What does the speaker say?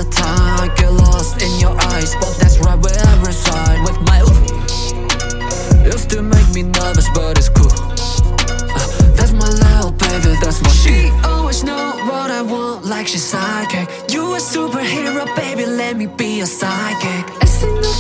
the time I get lost in your eyes, but that's right where I reside. With my you still make me nervous, but it's cool. That's my little baby, that's my she always know what I want, like she's psychic. You a superhero, baby, let me be your sidekick. I see no